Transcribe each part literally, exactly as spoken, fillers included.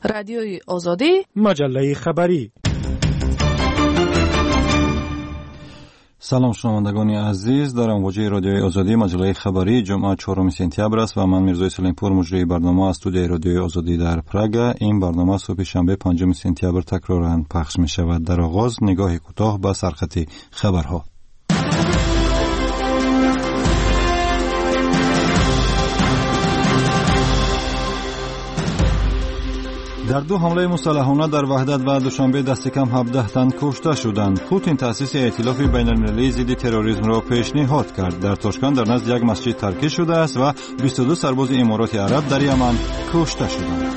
رادیوی آزادی، مجله خبری. سلام شنوندگان عزیز، در امواج رادیوی آزادی مجله خبری جمعه چهارم سپتامبر است و من میرزای سلیمپور مجری برنامه از استودیوی رادیوی آزادی در پراگ. این برنامه صبح شنبه پنجم سپتامبر تکرارا پخش می شود. در آغاز نگاه کوتاه به سرخط خبرها. در دو حمله مسلحانه در وحدت و دوشنبه دست کم هفده تن کشته شدند. پوتین تأسیس ائتلاف بین المللی ضد تروریسم را پیشنهاد کرد. در تاشکند در نزد یک مسجد ترکیه شده است و بیست و دو سرباز امارات عرب در یمن کشته شدند.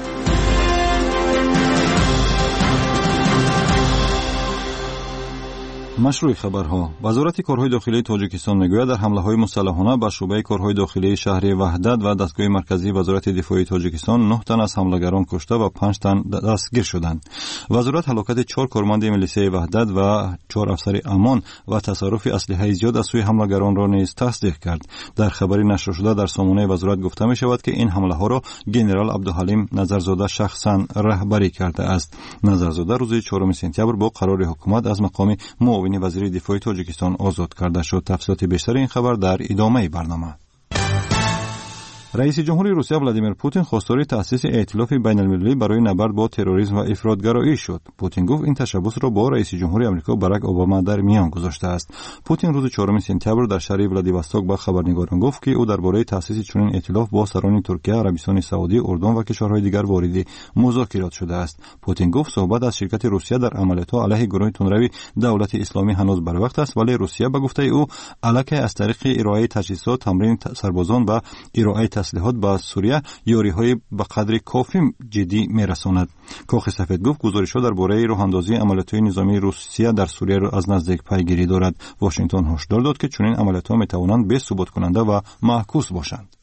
مشروع خبرها. وزارت کارهای داخلی تاجیکستان میگوید در حمله‌های مسلحانه به شعبه کارهای داخلی شهر وحدت و دستگاه مرکزی وزارت دفاع تاجیکستان نه تن از حملگران کشته و پنج تن دستگیر شدند. وزارت هلاکت چهار کارمند میلیسیای وحدت و چهار افسر امان و تصرف اسلحه زیاد از سوی حملگران را نیز تصدیق کرد. در خبری نشر شده در سامانه وزارت گفته می شود که این حمله ها را گنرال عبدالحلیم نظرزاده شخصا رهبری کرده است. نظرزاده روز چهارم سپتامبر با قرار حکومت از مقام معاون وزیر دفاع تاجیکستان آزاد کرده شد. تفصیلات بیشتر این خبر در ادامه برنامه. رئیس جمهور روسیه ولادیمیر پوتین خواستار تأسیس ائتلاف بین المللی برای نبرد با تروریسم و افراطگرایی شد. پوتین گفت این تشبث را با رئیس جمهور آمریکا باراک اوباما در میان گذاشته است. پوتین روز چهارم سپتامبر در شهر ولادیواستوک به خبرنگاران گفت که او درباره تأسیس چنین ائتلاف با سران ترکیه، عربستان سعودی، اردن و کشورهای دیگر وارد مذاکرات شده است. پوتین گفت صحبت از شرکت روسیه در عملیات علیه گروه تندروی دولت اسلامی هنوز بر وقت است، ولی روسیه به گفته او علیه از طریق ارائه تجهیزات، تمرین سربازان و ارائه تسلیحات به سوریه یاری‌های به قدر کافی جدی می‌رساند. کاخ سفید گفت گزارش‌ها درباره راه‌اندازی عملیات نظامی روسیه در سوریه را از نزدیک پیگیری دارد. واشنگتن هشدار داد که چنین عملیات‌ها می‌توانند بی‌ثبات کننده و معکوس باشند.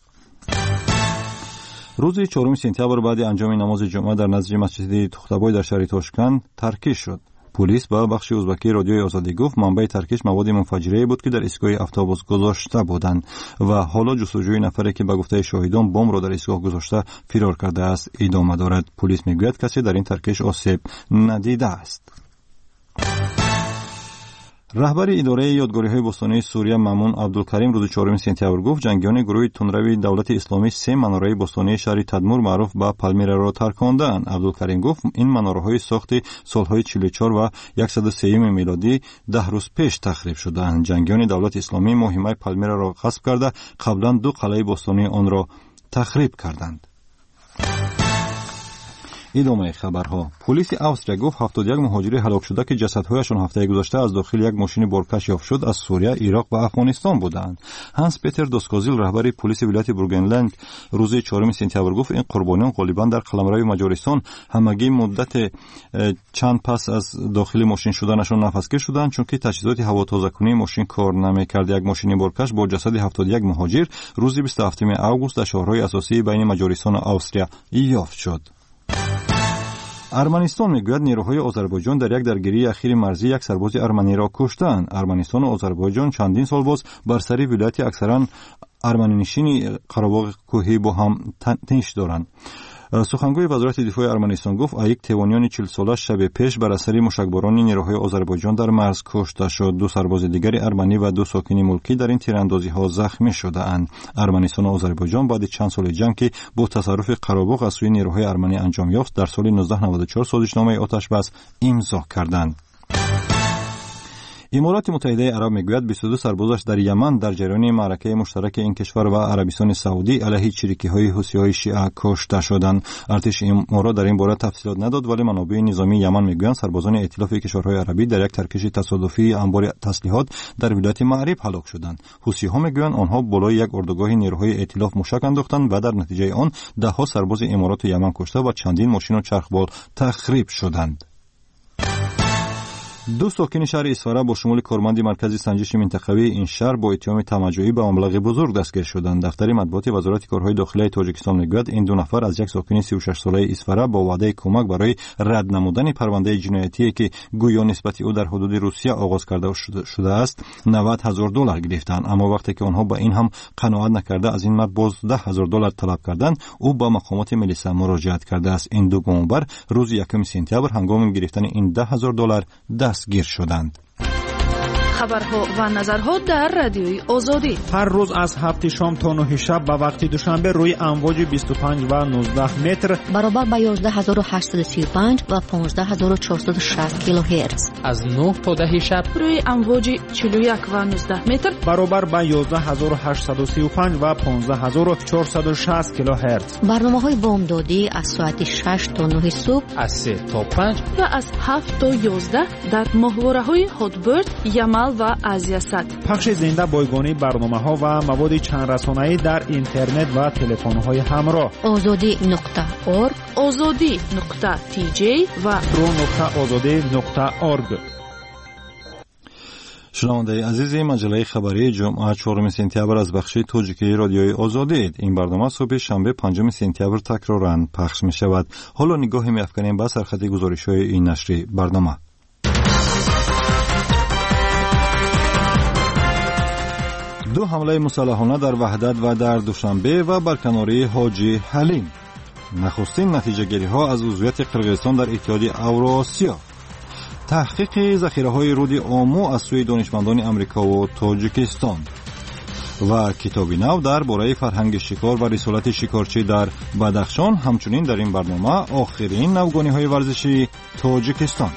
روز چهارم سپتامبر بعد انجام نماز جمعه در نزد مسجد تخت‌آبای در شهر تاشکند ترکیه شد. پلیس با بخش ازبکی رادیوی آزادی گفت منبع ترکش مواد منفجره بود که در ایستگاه اتوبوس گذاشته بودند و حالا جستجوی نفری که به گفته شاهدان بمب را در ایستگاه گذاشته فرار کرده است ادامه دارد. پلیس میگوید کسی در این ترکش آسیب ندیده است. رهبر اداره یادگاری‌های باستانی سوریه مامون عبدالکریم روز چهارم سپتامبر گفت جنگیان گروه تندروی دولت اسلامی سه مناره باستانی شهر تدمور معروف به پالمیرا را ترکاندند. عبدالکریم گفت این مناره‌های ساخت سال‌های چهل و چهار و صد و سه میلادی ده روز پیش تخریب شدند. جنگیان دولت اسلامی مهمه پالمیرا را غصب کرده قبلا دو قلعه باستانی آن را تخریب کردند. ادامه خبرها. پلیس استرالیا گفت هفتاد و یک مهاجر هلاک شده که جسدهایشان هفته گذشته از داخل یک ماشین بارکش یافت شد از سوریه، عراق و افغانستان بودند. هانس پیتر دوسکازیل رهبر پلیس ولایت بورگنلند روز چهارم سپتامبر گفت این قربانیان غالبا در قلمرو مجارستان همگی مدت چند پس از داخل ماشین شدنشان نفسگیر شدند چون که تجهیزات هوا تازه کنی ماشین کار نمی‌کرد. یک ماشین بارکش با جسد هفتاد و یک مهاجر روز بیست و هفتم آگوست در شهرهای اساسی بین مجارستان و استرالیا یافت شد. ارمنستان میگوید نیروهای آذربایجان در یک درگیری اخیر مرزی یک سرباز ارمنی را کشتند. ارمنستان و آذربایجان چندین سال باز بر سر ولایت اکثرا ارمنی نشین قره‌باغ کوهی با هم تنش دارند. سخنگوی وزارت دفاع ارمنستان گفت ایک تیوانیان چهل ساله شب پیش بر اثر مشکباران نیروهای آذربایجان در مرز کشته شد. دو سرباز دیگر ارمنی و دو ساکن ملکی در این تیراندازی ها زخمی شده‌اند. ارمنستان و آذربایجان بعد چند سال جنگ که با تصرف قره‌باغ از سوی نیروهای ارمنی انجام یافت در سال نوزده نود و چهار سازشنامه آتش بس امضا کردند. امارات متحده عرب میگوید بیست و دو سربازش در یمن در جریان معرکه مشترک این کشور و عربستان سعودی علیه چریکی‌های حوثی‌های شیعه کشته شدند. ارتش امارات در این باره تفصیلات نداد ولی منابع نظامی یمن میگویند سربازان ائتلاف کشورهای عربی در یک ترکش تصادفی انبار تسلیحات در ولایت مأرب هلاک شدند. حوثی‌ها میگویند آنها بالای یک اردوگاه نیروهای ائتلاف موشک انداختند و در نتیجه آن ده ها سرباز امارات یمن کشته و چندین ماشین و چرخبال تخریب شدند. دو ساکن شهر اسفاره با شمول کارمند مرکز سنجش منطقوی این شهر با اتهام تمجعی به مبلغ بزرگ دستگیر شدند. دفتر مطبوعات وزارت کارهای داخلی تاجیکستان میگوید این دو نفر از یک ساکن سی و شش ساله اسفاره با وعده کمک برای رد نمودن پرونده جنایتی که گویا نسبت او در حدود روسیه آغاز کرده شده است نود هزار دلار گرفتند، اما وقتی که آنها با این هم قناعت نکرده از این مرد باز ده هزار دلار طلب کردند، او با مقامات ملیسا مراجعت کرده است. این دو گمانبر روز یکم سپتامبر هنگام گرفتن این ده هزار دلار دستگیر شدند. خبرها و نظرها در رادیوی آزادی هر روز از هفت شام تا نه شب به وقت دوشنبه روی امواج بیست و پنج و نوزده متر برابر با یازده هزار و هشتصد و سی و پنج و پانزده هزار و چهارصد و شصت کیلوهرتز از نه تا ده شب روی امواج چهل و یک و نوزده متر برابر با یازده هزار و هشتصد و سی و پنج و پانزده هزار و چهارصد و شصت کیلوهرتز. برنامه‌های بامدادی از ساعت شش تا نه صبح، از سه تا پنج و از هفت تا یازده در ماهواره‌های هاتبرد، یمل و آسیا صد. پخش زنده بایگانی برنامه‌ها و مواد چند رسانه‌ای در اینترنت و تلفن‌های همراه. آزادی نقطه اورگ، آزادی نقطه تی جی و رو نقطه آزادی نقطه اورگ. شنونده عزیز مجله خبری جمعه چهارم سپتامبر از بخش تاجیکی رادیوی آزادی. این برنامه صبح شنبه پنجم سپتامبر تکرارا پخش می شود. حالا نگاهی می‌افکنیم به سرخط گزارش‌های این نشری برنامه. دو حمله مسلحانه در وحدت و در دوشنبه و برکناری حاجی حلیم. نخستین نتیجه گیری ها از عضویت قرقیزستان در اتحادیه اوراسیا. تحقیق ذخیره‌های رود آمو از سوی دانشمندان امریکا و تاجیکستان. و کتابی نو درباره فرهنگ شکار و رسالت شکارچی در بدخشان. همچنین در این برنامه آخرین نوگانی‌های ورزشی تاجیکستان.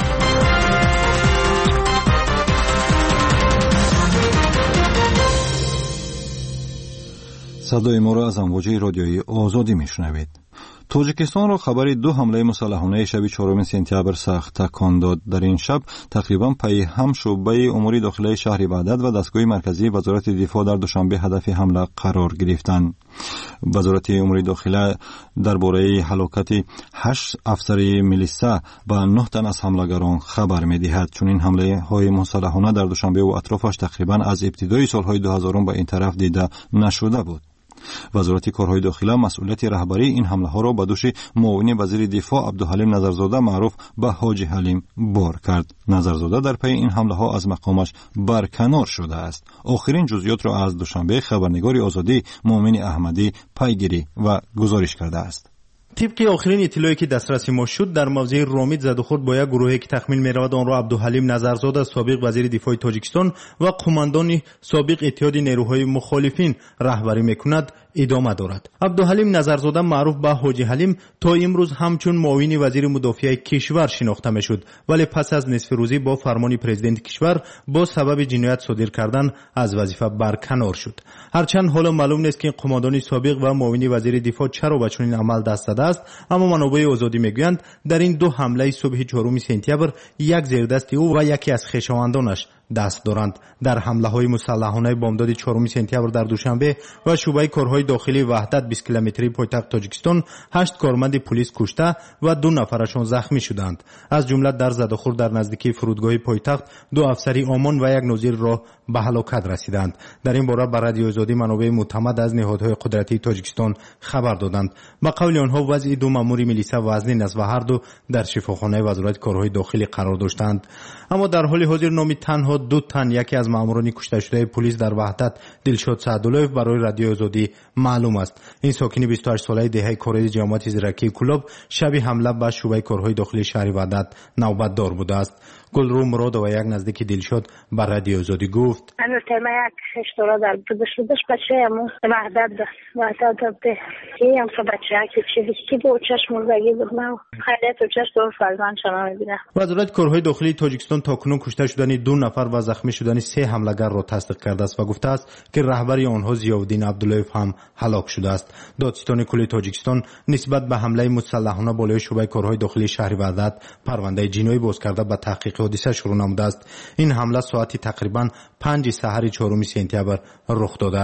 صدای ما را از امواج رادیویی آزادی میشنوید. تاجیکستان را خبر دو حمله مسلحانه شب چهارم سپتامبر سخت تکان داد. در این شب تقریبا پی هم شعبه امور داخلی شهر وحدت و دستگاه مرکزی وزارت دفاع در دوشنبه هدف حمله قرار گرفتند. وزارت امور داخلی درباره هلاکت هشت افسر میلیسا و نه تن از حملگران خبر می‌دهد. چون این حمله های مسلحانه در دوشنبه و اطرافش تقریبا از ابتدای سالهای دو هزار به این طرف دیده نشده بود. وزارت کارهای داخلی مسئولیت رهبری این حمله ها را به دوش معاون وزیر دفاع عبدالحلیم نظرزاده معروف به حاجی حلیم بار کرد. نظرزاده در پی این حمله ها از مقامش برکنار شده است. آخرین جزئیات را از دوشنبه خبرنگار آزادی مومن احمدی پیگیری و گزارش کرده است. طبق آخرین اطلاعی که دسترسی ما شد در موضع رامید زد و خورد با یک گروهی که تخمین می‌رود آن را عبدالحلیم نظرزاده سابق وزیر دفاع تاجیکستان و قماندان سابق اتحاد نیروهای مخالفین رهبری می‌کند ادامه دارد. عبدالحلیم نظرزاده معروف به حاجی حلیم تا امروز همچون معاون وزیر مدافع کشور شناخته می‌شد، ولی پس از نصف روزی با فرمان پرزیدنت کشور با سبب جنایت صادر کردن از وظیفه برکنار شد. هرچند حالا معلوم نیست که قماندان سابق و معاون وزیر دفاع چرا به چنین عمل دست داده است، اما منابع آزادی میگویند در این دو حمله صبح چهارم سپتامبر یک زیردست او و یکی از خویشاوندانش دست دارند. در حمله های مسلحانه بامداد چهارم سپتامبر در دوشنبه و شعبه کارهای داخلی وحدت بیست کیلومتری پایتخت تاجیکستان هشت کارمند پلیس کشته و دو نفرشان زخمی شدند. از جمله در زدخور در نزدیکی فرودگاه پایتخت دو افسری آمان و یک نظیر را به هلاکت رسیدند. در این باره به رادیو آزادی منابع معتمد از نهادهای قدرتی تاجیکستان خبر دادند. به قول آنها وضع دو مأمور میلیسا وزنین است و هر دو در شفاخانه وزارت کارهای داخلی قرار داشتند. اما در حال حاضر نام تنها دو تن یکی از ماموران کشته شده پلیس در وحدت دلشاد سعداللهیف برای رادیو آزادی معلوم است. این ساکن بیست و هشت ساله دهه کره جماعت زیرکی کلاب شب حمله به شعبه کارهای داخلی شهر وحدت نوبت دار بوده است. گلرو مراد و یک نزدیک دلشاد بر رادیو آزادی گفت من ترما یک اشترا در بودش بودش بچه همون وحدت دست وحدت دسته که هم که بچه ها که چیزی که با چشم موزگی بود من خیلی تو چشم دور فرزان شما میبینم. وزارت کارهای داخلی تاجیکستان تاکنون کشته شدن دو نفر و زخمی شدن سه حملهگر را تصدیق کرده است و گفته است که رهبر آنها ضیاءالدین عبداللهیف هم هلاک شده است. دادستان کلی تاجیکستان نسبت به حمله مسلحانه بالای شعبه کارهای داخلی شهر وحدت پرونده جنایی باز کرده به تحقیق حادثه شروع نموده است. این حمله ساعتی تقریبا پنج سحر چهارم سپتامبر رخ داده است.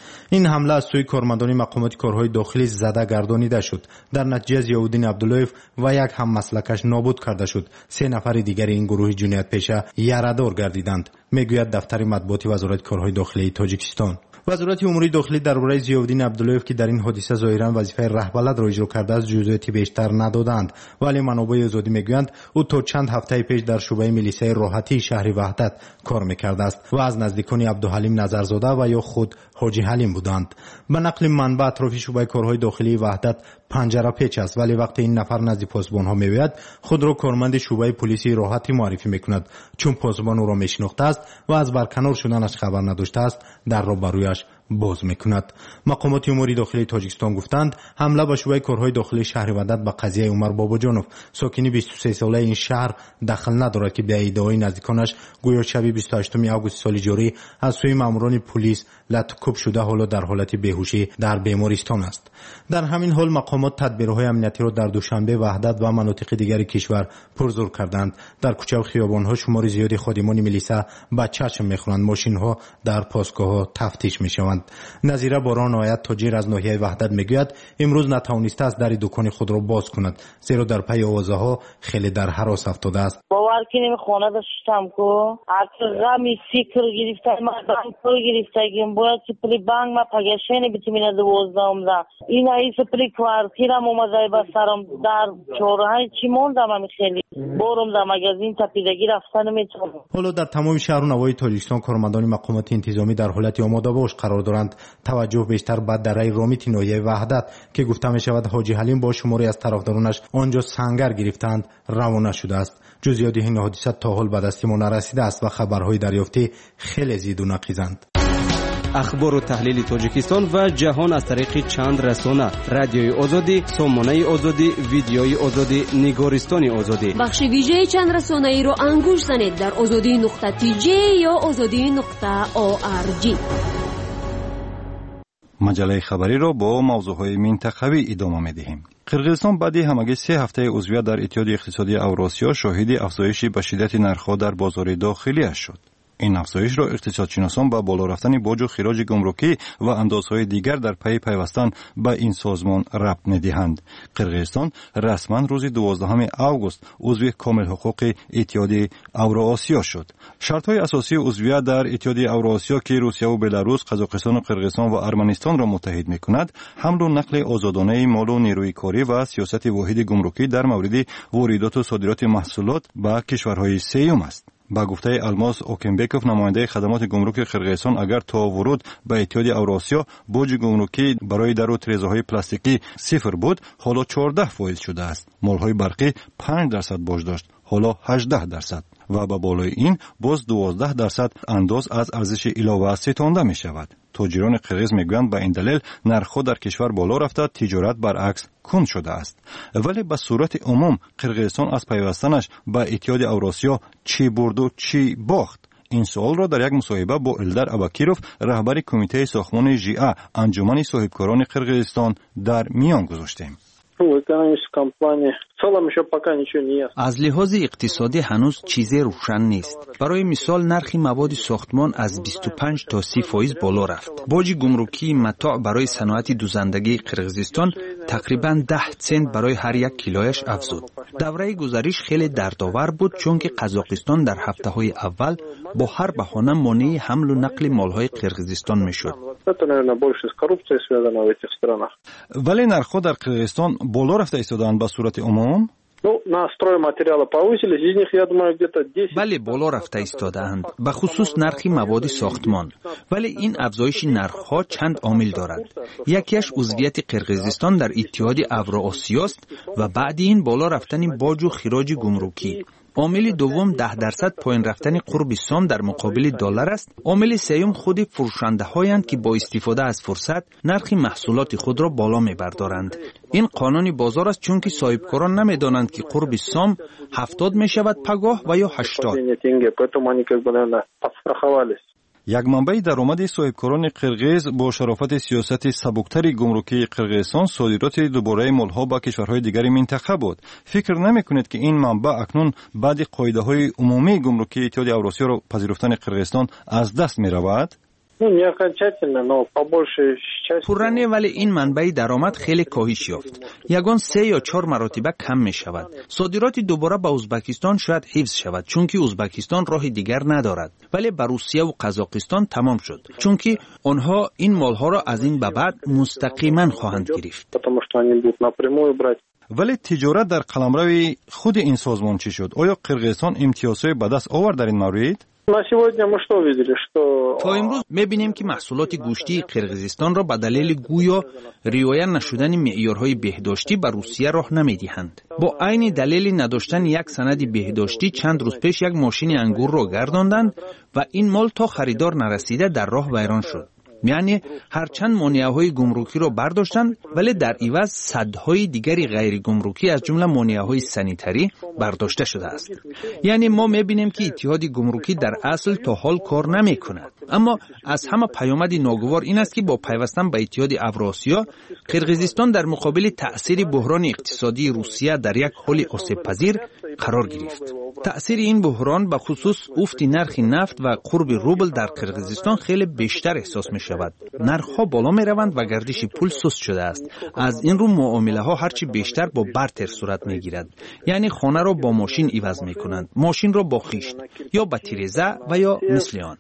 این حمله از سوی کارمندان مقامات کارهای داخلی زده گردانیده شد. در نتیجه ضیاءالدین عبداللهیف و یک هم مسلکش نابود کرده شد. سه نفر دیگر این گروه جنایت پیشه یاره‌دار گردیدند، میگوید دفتر مطبوعاتی وزارت کارهای داخلی تاجیکستان. وزارت امور داخلی درباره ضیاءالدین عبداللهیف که در این حادثه ظاهرا وظیفه رهبرلد را اجرا کرده است جزئیاتی بیشتر ندادند، ولی منابع آزادی میگویند او تا چند هفته پیش در شعبه میلیسای راحتی شهر وحدت کار میکرده است و از نزدیکان عبدالحلیم نظرزاده و یا خود حاجی حلیم بودند. به نقل منبع اطراف شعبه کارهای داخلی وحدت پنجره پیچ است، ولی وقتی این نفر نزد پاسبان ها میوید خود را کارمند شعبه پلیسی راحتی معرفی میکند، چون پاسبان او را میشناخته است و از برکنار شدنش خبر نداشته است در را برویش باز میکند. مقامات امور داخلی تاجیکستان گفتند حمله به شعبه کارهای داخلی شهر وحدت به قضیه عمر باباجانوف ساکن بیست و سه ساله این شهر دخل ندارد که به ادعای نزدیکانش گویا شب بیست و هشتم آگوست سال جاری از سوی ماموران پلیس لطکوب شده حالا در حالت بیهوشی در بیمارستان است. در همین حال مقامات تدبیرهای امنیتی را در دوشنبه وحدت و مناطق دیگر کشور پرزور کردند. در کوچه و خیابان‌ها شمار زیادی خادمان ملیسا به چشم می‌خورند، ماشین‌ها در پاسگاه‌ها تفتیش می‌شوند. نظیره باران آیت تاجر از ناحیه وحدت میگوید امروز نتوانسته است در دکان خود را باز کند، زیرا در پی آوازها خیلی در هراس افتاده است. باور کنیم خانه داشتم کو اگر غمی فکر گرفته من بانک پول گرفته گیم باید که پلی بانک ما پگشینی بتمینه دوازدهم ده این ایس پلی کوارتیرم اومده به سرم در چهارهای چی موندم من خیلی بارم در مگزین تپیدگی رفتن نمیتونم. حالا در تمام شهر و نواحی تاجیکستان کارمندان مقامات انتظامی در حالت آماده باش قرار دارند. توجه بیشتر به دره رامیت ناحیه وحدت که گفته می شود حاجی حلیم با شماری از طرفدارانش آنجا سنگر گرفتند روانه شده است. جزئیات این حادثه تا حال به دست ما نرسیده است و خبرهای دریافتی خیلی زیاد و نقیضند. اخبار و تحلیل تاجیکستان و جهان از طریق چند رسانه: رادیوی آزادی، سامانه آزادی، ویدیوی آزادی، نگارستان آزادی. بخش ویژه چند رسانه ای را انگوش زنید در آزادی نقطه تی جی یا آزادی نقطه او آر جی. مجله خبری را با موضوعهای منطقوی ادامه می‌دهیم. قرقیزستان بعد همگی سه هفته عضویت در اتحاد اقتصادی اوراسیا شاهد افزایش به شدت نرخ‌ها در بازار داخلی شد. این افزایش را اقتصادشناسان با بالا رفتن باج و خراج گمرکی و اندازهای دیگر در پی پیوستن به این سازمان ربط می‌دهند. قرقیزستان رسما روز دوازدهم آگوست عضو کامل حقوق اتحاد اوراسیا شد. شرط‌های اساسی عضویت در اتحاد اوراسیا که روسیه و بلاروس، قزاقستان و قرقیزستان و ارمنستان را متحد می‌کند، حمل و نقل آزادانه مال و نیروی کاری و سیاست واحد گمرکی در مورد واردات و صادرات محصولات به کشورهای سوم است. با گفته الماس اوکمبکوف نماینده خدمات گمرک قرقیزستان اگر تا ورود به اتحاد اوراسیا بوج گمرکی برای در و تریزه‌های پلاستیکی صفر بود، حالا چهارده فایز شده است. مال‌های برقی پنج درصد بوج داشت، حالا هجده درصد و با بالای این باز دوازده درصد انداز از ارزش علاوه ستانده می شود. تاجران قرقیز میگویند به این دلیل نرخ‌ها در کشور بالا رفته، تجارت برعکس کند شده است. ولی به صورت عموم قرقیزستان از پیوستنش به اتحاد اوراسیا چی برد و چی باخت؟ این سوال را در یک مصاحبه با الدر اباکیروف رهبر کمیته ساختمان ژیا انجمن صاحبکاران قرقیزستان در میان گذاشتیم. از لحاظ اقتصادی هنوز چیزی روشن نیست. برای مثال نرخ مواد ساختمان از بیست و پنج تا سی فایز بالا رفت. باج گمرکی متاع برای صنعت دوزندگی قرقیزستان تقریباً ده سنت برای هر یک کیلویش افزود. دوره گذشته خیلی دردآور بود چون که قزاقستان در هفته‌های اول با هر بهانه مانع حمل و نقل مال‌های قرقیزستان می‌شد. ولی نرخ‌ها در قرقیزستان بالا رفته ایستادند به صورت عموم؟ بله بالا رفته ایستادند، به خصوص نرخ مواد ساختمان. ولی این افزایش نرخ‌ها چند عامل دارد. یکیش عضویت قرقیزستان در اتحاد اوراسیا است و بعد این بالا رفتن باج و خراج گمرکی. عامل دوم ده درصد پایین رفتن قرب سام در مقابل دلار است. عامل سوم خود فروشنده هایند که با استفاده از فرصت نرخ محصولات خود را بالا می‌بردارند. این قانون بازار است چون که صاحبکاران نمی‌دانند که قرب سام هفتاد می‌شود پگاه و یا هشتاد. یک منبع درآمد صاحبکاران قرقیز با شرافت سیاست سبکتر گمرکی قرقیزستان صادرات دوباره مالها به کشورهای دیگر منطقه بود. فکر نمی‌کنید که این منبع اکنون بعد قاعده‌های عمومی گمرکی اتحاد اوراسیا را پذیرفتن قرقیزستان از دست می‌رود؟ پررنه، ولی این منبع درآمد خیلی کاهش یافت. یگان سه یا چهار مراتبه کم می شود. صادرات دوباره به ازبکستان شاید حفظ شود چون که ازبکستان راه دیگر ندارد، ولی به روسیه و قزاقستان تمام شد چون که آنها این مالها را از این به بعد مستقیما خواهند گرفت. ولی تجارت در قلمرو خود این سازمان چی شد؟ آیا قرقیزستان امتیازهای به دست آورد در این مورد؟ تا امروز می‌بینیم که محصولات گوشتی قرقیزستان را به دلیل گویا رعایت نشدن معیارهای بهداشتی به روسیه راه نمی‌دهند. با عین دلیل نداشتن یک سند بهداشتی چند روز پیش یک ماشین انگور را گرداندند و این مال تا خریدار نرسیده در راه ویران شد. یعنی هرچند مانعه‌های گمرکی را برداشتند ولی در عوض صدهای دیگری غیر گمرکی از جمله مانعه‌های سانیتری برداشته شده است. یعنی ما می‌بینیم که اتحاد گمرکی در اصل تا حال کار نمی‌کند. اما از همه پیامد ناگوار این است که با پیوستن به اتحاد اوراسیا، قرقیزستان در مقابل تأثیر بحران اقتصادی روسیه در یک حال آسیب‌پذیر قرار گرفت. تأثیر این بحران به خصوص افت نرخ نفت و قرب روبل در قرقیزستان خیلی بیشتر احساس می شود. نرخ‌ها بالا می روند و گردش پول سست شده است. از این رو معامله ها هرچی بیشتر با بارتر صورت می گیرد. یعنی خانه را با ماشین عوض می کنند، ماشین را با خیشت یا با تیرزه و یا مثل آن.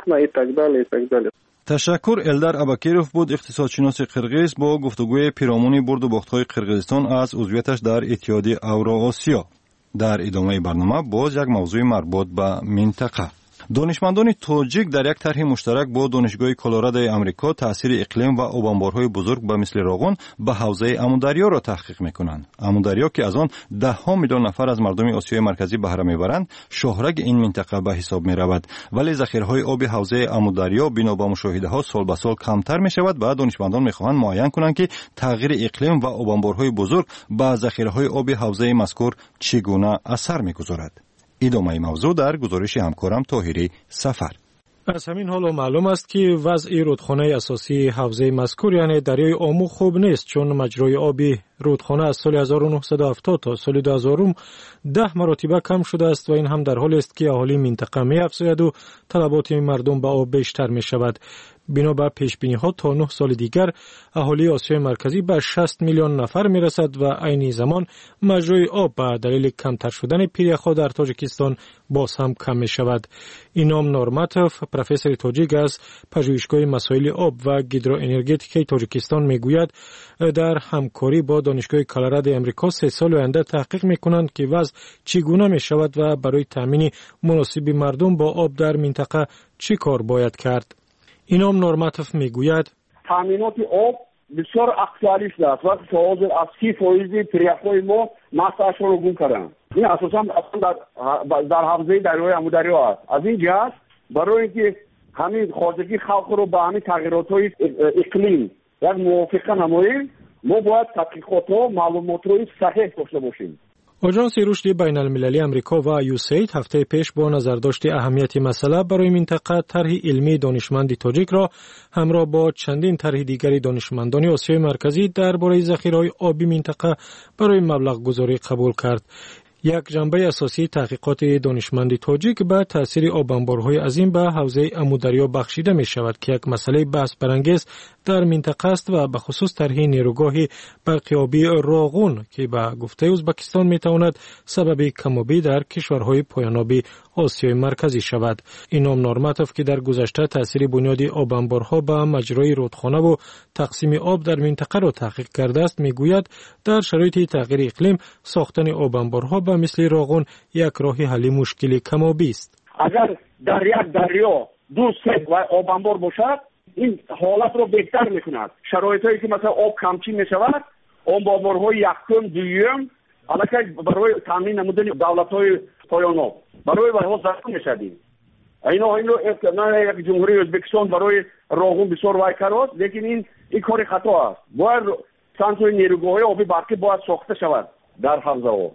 تشکر. الدر اباکیروف بود، اقتصادشناس قرقیز، با گفتگوی پیرامون برد و باخت‌های قرقیزستان از عضویتش در اتحاد اوراسیا. در ادامه برنامه باز یک موضوع مربوط به منطقه. دانشمندان تاجیک در یک طرح مشترک با دانشگاه کلرادو آمریکا تاثیر اقلیم و آبانبارهای بزرگ به مثل راغون به حوزه امودریا را تحقیق میکنند. امودریا که از آن ده ها میلیون نفر از مردم آسیای مرکزی بهره میبرند، شاهرگ این منطقه به حساب میرود. ولی ذخیره‌های آب حوزه امودریا بنا به مشاهده‌ها سال به سال کمتر میشود و دانشمندان میخواهند معین کنند که تغییر اقلیم و آبانبارهای بزرگ به ذخیره‌های آب حوزه مذکور چگونه اثر میگذارد. ادامه موضوع در گزارش همکارم طاهری سفر. از همین حال معلوم است که وضع رودخانه اساسی حوزه مذکور یعنی دریای آمو خوب نیست، چون مجرای آبی رودخانه از سال هزار و نهصد و هفتاد تا سال دو هزار ده مراتبه کم شده است و این هم در حالی است که اهالی منطقه می افزاید و طلبات مردم به آب بیشتر می شود. بنابر پیش بینی ها تا نه سال دیگر اهالی آسیای مرکزی به شصت میلیون نفر می رسد و عین زمان مجرای آب به دلیل کمتر شدن پیریخ‌ها در تاجیکستان باز هم کم می شود. اینام نورماتوف، پروفسور تاجیک از پژوهشگاه مسائل آب و گیدروانرژتیک تاجیکستان می گوید در همکاری با دانشگاه کلرادو آمریکا سه سال آینده تحقیق می کنند که وضع چگونه می شود و برای تامین مناسب مردم با آب در منطقه چی کار باید کرد. اینام نورماتوف میگوید تامینات آب بسیار اکtuالیش است و حاضر از سی فیصد پیریخ‌های ما مسئله رو گم کردن. این اساساً در در حوزه دریای امودریا است. از این جهت برای اینکه همین خواستگی خلق رو با همین تغییرات‌های اقلیم یک موافقه نماییم، ما باید تحقیقات و معلومات رو صحیح داشته باشیم. آژانس رشد بین المللی امریکا و یوسید هفته پیش با نظرداشت اهمیت مسئله برای منطقه طرح علمی دانشمند تاجیک را همراه با چندین طرح دیگری دانشمندان آسیای مرکزی درباره ذخیره‌های آبی منطقه برای مبلغ گذاری قبول کرد. یک جنبه اساسی تحقیقات دانشمند تاجیک به تاثیر آبانبارهای عظیم به حوزه امودریا بخشیده می شود که یک مسئله بحث برانگیز در منطقه است و به خصوص طرح نیروگاه برقیابی راغون که به گفته ازبکستان می تواند سبب کم‌آبی در کشورهای پایان‌آبی آسیای مرکزی شود. اینام نورماتوف که در گذشته تاثیر بنیادی آبانبارها به مجرای رودخانه و تقسیم آب در منطقه را تحقیق کرده است، می گوید در شرایط تغییر اقلیم ساختن آبانبارها به مثل راغون یک راه حل مشکل کم‌آبی است. اگر در یک دریا دو سه و آبانبار باشد، این حالت رو بهتر میکند. شرایطی که مثلا آب کمچین میشود، آبانبارهای یکم دویم البته برای تامین نمودن دولت‌های پایان آب برای برای زمان میشدیم. اینا اینو نه یک جمهوری ازبکستان برای راغون بسیار وای کرد، لیکن این این کار خطا است. باید سنتور نیروگاه آبی برقی باید ساخته شود در حوزه آب.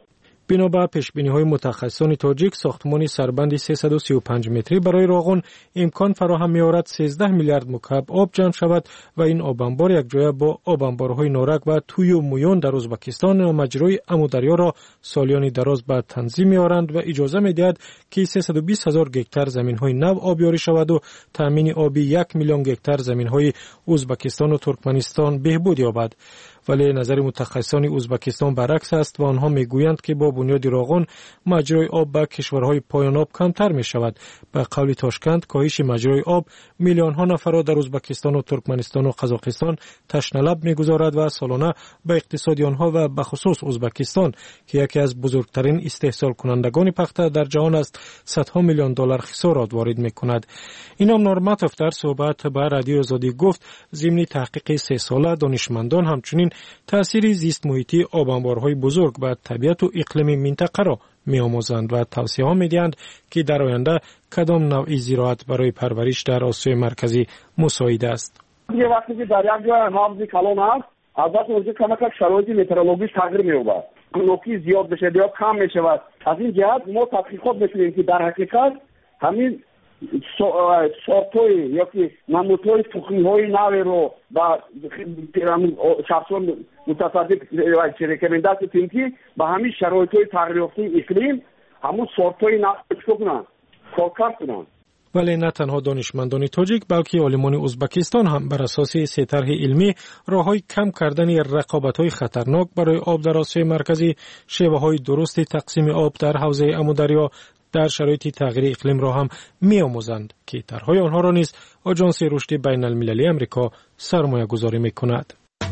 بنابر پیشبینی‌های متخصصان تاجیک، ساختمان سربند سیصد و سی و پنج متری برای راغون امکان فراهم می‌آورد سیزده میلیارد مکعب آب جمع شود و این آب انبار یکجای با آب انبارهای نورک و توی و مویون در ازبکستان و مجرای امودریا را سالیانی دراز به تنظیم می‌آورند و اجازه می‌دهد که سیصد و بیست هزار گکتار زمین‌های نو آبیاری شود و تامین آبی یک میلیون گکتار زمین‌های ازبکستان و ترکمنستان بهبود یابد. ولی نظر متخصصان ازبکستان برعکس است و آنها میگویند که با بنیاد راغون مجرای آب به کشورهای پایان آب کمتر می شود. به قول تاشکند کاهش مجرای آب میلیون ها نفر را در ازبکستان و ترکمنستان و قزاقستان تشنه لب میگذارد و سالانه به اقتصاد آنها و به خصوص ازبکستان که یکی از بزرگترین استحصال کنندگان پخته در جهان است صدها میلیون دلار خسارات وارد می کند. اینام نورماتوف در صحبت با رادیو آزادی گفت ضمن تحقیق سه ساله دانشمندان همچنین تأثیر زیست محیطی آب انبارهای بزرگ بر طبیعت و اقلیم منطقه را می‌آموزند و توصیه ها می‌دهند که در آینده کدام نوع زراعت برای پرورش در آسیای مرکزی مساعد است. یه وقتی که در یک جای حامض کلان است، البته اونجا کمک شرایط مترولوژیک تغییر می‌یابد. گلوکی زیاد بشه یا کم می‌شود. از این جهت ما تحقیقات می‌کنیم که در حقیقت همین سورت‌های یا که نمودهای تخمی‌های نوی رو با شخصان متصدق رکمنده هستیم که با همین شرایط‌های تغییراتی اقلیم همون سورت‌های نوی چکو کنن کار کنن. ولی نه تنها دانشمندان تاجیک بلکه عالمان ازبکستان هم بر اساس سه طرح علمی راه‌های کم کردن رقابت‌های خطرناک برای آب در آسیای مرکزی، شیوه‌های درست تقسیم آب در حوزه امودریا در شرایط تغییر اقلیم را هم می‌آموزند که طرح‌های آنها را نیز آژانس رشد بین‌المللی آمریکا سرمایه‌گذاری می‌کند.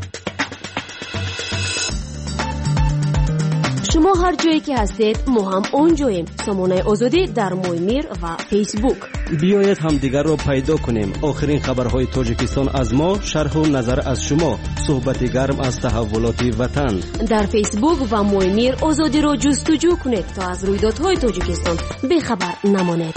شما هر جایی که هستید ما هم اونجاییم. سامانه آزادی در مویمیر و فیسبوک. بیایید هم دیگر را پیدا کنیم. آخرین خبرهای تاجیکستان از ما، شرح و نظر از شما، صحبت گرم از تحولات وطن. در فیسبوک و مویمیر آزادی را جستجو کنید تا از رویدادهای تاجیکستان بی‌خبر نمانید.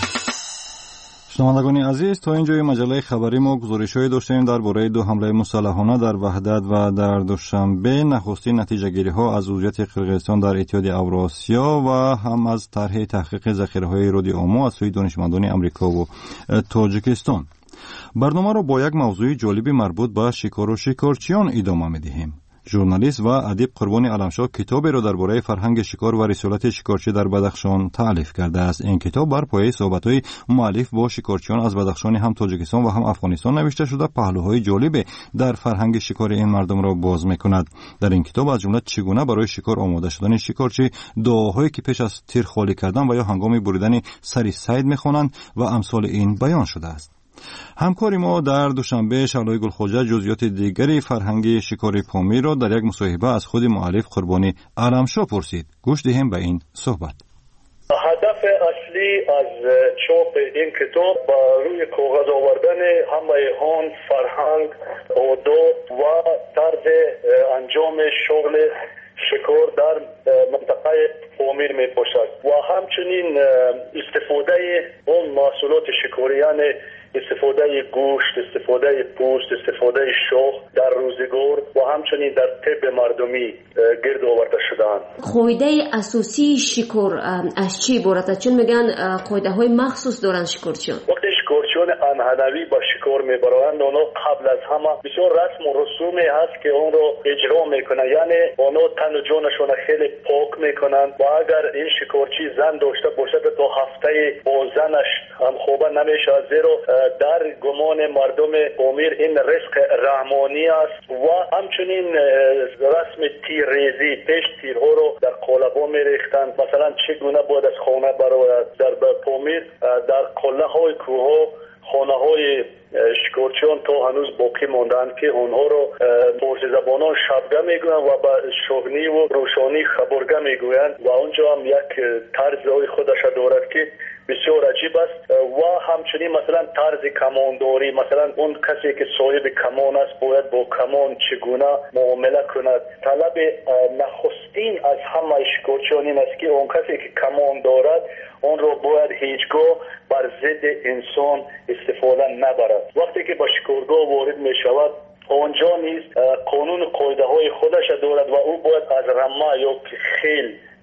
شنوندگان عزیز، تا اینجای مجله خبری ما گزارش‌هایی داشتیم درباره دو حمله مسلحانه در وحدت و در دوشنبه، نخستین نتیجه‌گیری‌ها از عضویت قرقیزستان در اتحاد اوراسیا و هم از طرح تحقیق ذخیره‌های رادیو آمو از سوی دانشمندان آمریکا و تاجیکستان. برنامه را با یک موضوع جالب مربوط به شکار و شکارچیان ادامه می‌دهیم. ژورنالیست و ادیب قربانی علمشاه کتابی را درباره فرهنگ شکار و رسالت شکارچی در بدخشان تألیف کرده است. این کتاب بر پایه صحبت‌های مؤلف با شکارچیان از بدخشان هم تاجیکستان و هم افغانستان نوشته شده پهلوهای جالب در فرهنگ شکار این مردم را باز می‌کند. در این کتاب از جمله چگونه برای شکار آماده شدن شکارچی، دعاهایی که پیش از تیر خالی کردن و یا هنگام بریدن سری صید می‌خوانند و امثال این بیان شده است. همکاری ما در دوشنبه شعلای گلخوجه جزئیات دیگری فرهنگ شکار پامیر را در یک مصاحبه از خود مؤلف قربانی علمشاه پرسید. گوش دهیم به این صحبت. هدف اصلی از چاپ این کتاب با روی کاغذ آوردن همه هان فرهنگ، عادات و طرز انجام شغل شکار در منطقه پامیر می باشد و همچنین استفاده اون محصولات شکاری، یعنی استفاده گوشت، استفاده پوست، استفاده شاخ در روزگار و همچنین در طب مردمی گرد آورده شدند. قاعده اساسی شکار از چی عبارت است؟ چون میگن قاعده های مخصوص دارن شکارچیان. وقتی شکارچیان انحنوی با شکار میبرند، اونا قبل از همه بسیار رسم و رسومی هست که اون رو اجرا میکنن، یعنی اونا تن و جانشون خیلی پاک میکنن و اگر این شکارچی زن داشته باشد تا هفته با زنش هم خوبه نمیشه، زیرا در گمان مردم پامیر این رزق رحمانی است و همچنین رسم تیرریزی، پیش تیرها رو در قالب‌ها میریختند. مثلا چگونه باید از خانه برآید در پامیر، در قله های کوه خانه های شکارچیان تا هنوز باقی ماندند که اونها رو فارسی زبانان شبگه میگویند و به شغنی و روشانی خبرگه میگویند و اونجا هم یک طرز های خودش دارد که بسیار عجیب است و همچنین مثلا طرز کمانداری، مثلا اون کسی که صاحب کمان است باید با کمان چگونه معامله کند. طلب نخستین از همه شکارچیان این است که اون کسی که کمان دارد اون رو باید هیچگاه بر ضد انسان استفاده نبرد. وقتی که با شکارگاه وارد می شود آنجا نیز قانون قاعده های خودش دارد و او باید از رمه یا خیل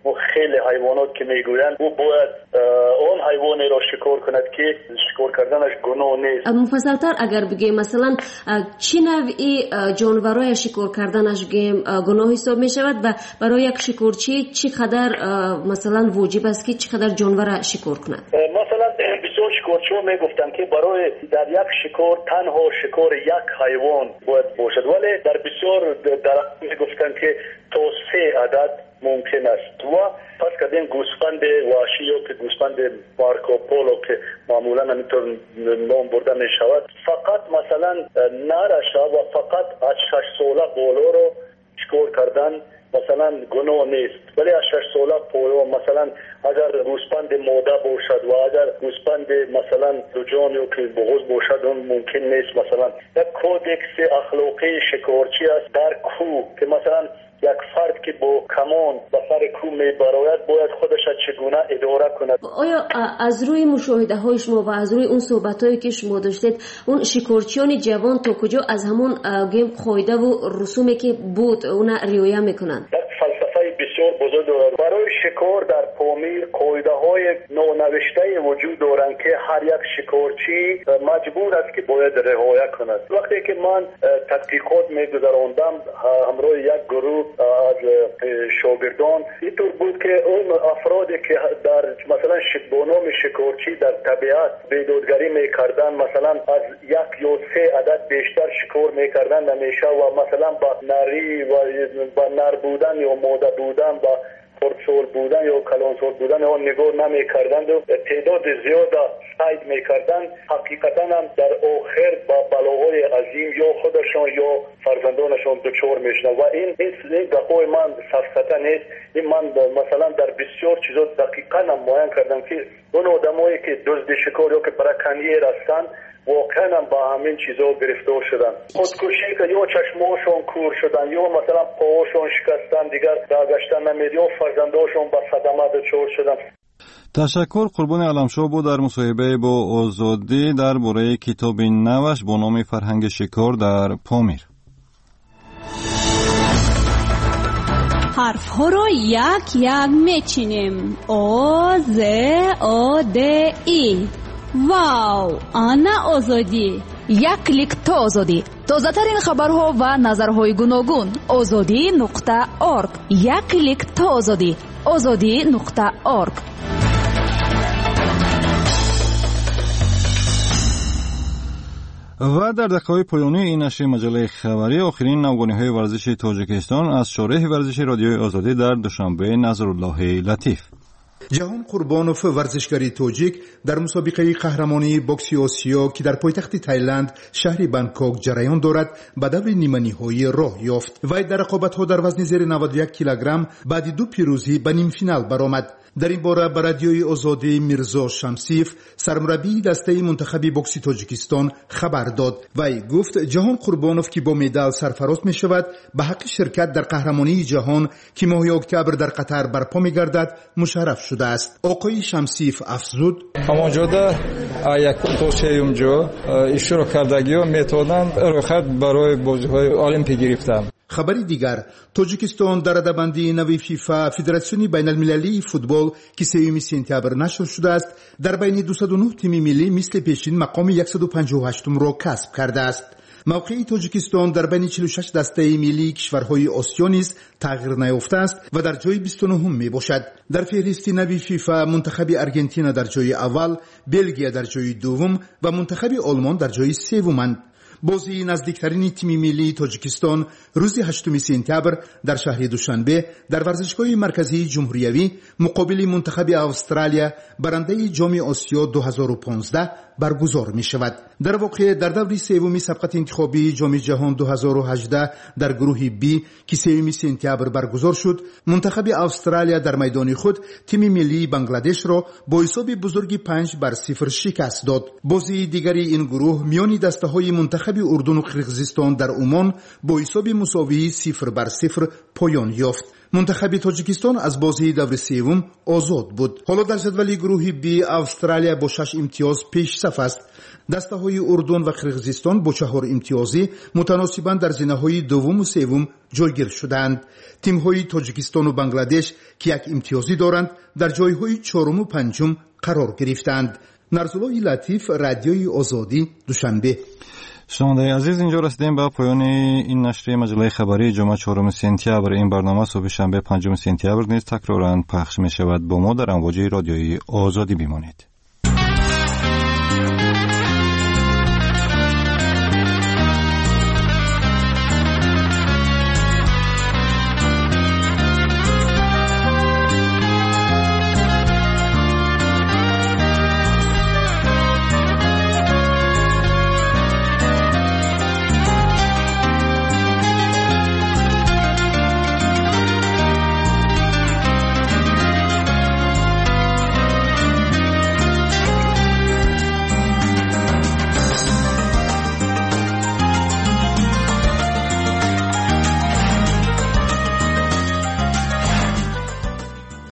و خیلی حیوانات که میگویند او باید اون حیوانی را شکار کند که شکار کردنش گناه نیست. مفصلتر اگر بگیم مثلا چه نوعی جانورای شکار کردنش بگیم گناه حساب می شود و برای یک شکارچی چقدر مثلا واجب است که چقدر جانور شکار کند؟ مثلا بسیار شکارچی‌ها میگفتند که برای در یک شکار تنها شکار یک حیوان باید باشد، ولی در بسیار در میگفتند که تا سه عدد ممکن است و پس کدین گوسفند وحشی یا که گوسفند مارکوپولو که معمولا همینطور نام برده می شود فقط مثلا نرش و فقط از شش ساله بالا رو شکار کردن مثلا گناه نیست، ولی از شش ساله پایین مثلا اگر گوسفند ماده باشد و اگر گوسفند مثلا دو جان یا که بغض باشد اون ممکن نیست. مثلا یک کودکس اخلاقی شکارچی است در کوه که مثلا یک فرد که با کمان به سر کوه میبراید باید خودش چگونه اداره کند. آیا از روی مشاهده های شما و از روی اون صحبت هایی که شما داشتید اون شکارچیان جوان تا کجا از همون گیم قاعده و رسومی که بود اون رعایت میکنند؟ فلسفه بسیار بزرگ دارد. برای شکار در پامیر قاعده های نونوشته وجود دارند که هر یک شکارچی مجبور است که باید رعایت کند. وقتی که من تحقیقات میگذراندم همراه یک گروه از شاگردان اینطور بود که اون افرادی که در مثلا بانام شکارچی در طبیعت بیدادگری میکردن مثلا از یک یا سه عدد بیشتر شکار میکردن نمیشه و مثلا با نری و با نر بودن یا ماده بودن با خردسال بودن یا کلانسال بودن اون نگاه نمی کردند و تعداد زیاد سعی می کردند حقیقتا هم در آخر با بلاهای عظیم یا خودشان یا فرزندانشان دچار میشن و این این دقای من سفسطه نیست. این من مثلا در بسیار چیزا دقیقا هم معاین کردم که اون آدمایی که دزد شکار یا که براکنیر هستند واقعا با همین چیزا گرفتار شدن. خودکشی که یا چشماشون کور شدن یا مثلا پاهاشون شکستن دیگر برگشتن نمید یا فرزنداشون با صدمه دچار شدن. تشکر. قربان علمشاه بود در مصاحبه با آزادی درباره کتاب نوش با نام فرهنگ شکار در پامیر. حرف ها رو یک یک میچینیم. او ز او د ای. واو، آنا آزادی. یک کلیک تا آزادی. تازه ترین خبرها و نظرهای گوناگون. آزادی نقطه اورگ. یک کلیک تا آزادی. آزادی نقطه اورگ. و در دقیقه‌های پایانی این نشر مجله خبری آخرین نوگانی‌های ورزشی تاجیکستان از شارح ورزشی رادیوی آزادی در دوشنبه نظرالله لطیف. جهان قربانوف ورزشکاری تاجیک در مسابقه قهرمانی بوکس آسیا که در پایتخت تایلند شهر بانکوک جریان دارد به دور نیمه نهایی راه یافت. وی در رقابت‌ها در وزن زیر نود و یک کیلوگرم بعد دو پیروزی به نیم فینال برآمد. در این باره به رادیوی آزادی میرزا شمسیف سرمربی دسته منتخب بوکس تاجیکستان خبر داد. وی گفت جهان قربانوف که با مدال سرفراز می شود به حق شرکت در قهرمانی جهان که ماه اکتبر در قطر برپا می گردد مشرف شده است. آقای شمسیف افزود همانجا یکم تا سوم جا اشتراک کردگی ها میتونن رخصت برای بازی‌های المپیک گرفتن. خبری دیگر، تاجیکستان در رده‌بندی نوی فیفا فدراسیون بین المللی فوتبال که سوم سپتامبر نشر شده است در بین دویست و نه تیم ملی مثل پیشین مقام صد و پنجاه و هشت را کسب کرده است. موقع تاجیکستان در بین چهل و شش دسته ملی کشورهای آسیا نیز تغییر نیافته است و در جای بیست و نه می باشد. در فهرست نوی فیفا منتخب ارژانتین در جای اول، بلژیک در جای دوم و منتخب آلمان در جای سومند. بازی نزدیکترین تیم ملی تاجیکستان روز هشتم سپتامبر در شهر دوشنبه در ورزشگاه مرکزی جمهوریوی مقابل منتخب استرالیا برنده جام آسیا دو هزار و پانزده برگزار می شود. در واقع در دور سوم سبقت انتخابی جام جهان دو هزار و هجده در گروه بی که سوم سپتامبر برگزار شد، منتخب استرالیا در میدان خود تیم ملی بنگلادش را با حساب بزرگی پنج بر صفر شکست داد. بازی دیگری این گروه میان دسته های منتخب اردن و قرقیزستان در عمان با حساب مساوی صفر بر صفر پایان یافت. منتخب تاجیکستان از بازی دور سوم آزاد بود. حالا در جدول گروه بی استرالیا با شش امتیاز پیش صف است. دسته های اردن و قرقیزستان با چهار امتیازی متناسباً در زینه های دوم و سوم جایگیر شدند. تیم های تاجیکستان و بنگلادش که یک امتیازی دارند در جای های چهارم و پنجم قرار گرفتند. نرزالله لطیف، رادیوی آزادی، دوشنبه. شنوندگان عزیز، اینجا رسیدیم به پایان این نشریه مجله خبری جمعه چهارم سپتامبر. این برنامه صبح شنبه پنجم سپتامبر نیز تکراراً پخش می شود. با ما در امواج رادیویی آزادی بمانید.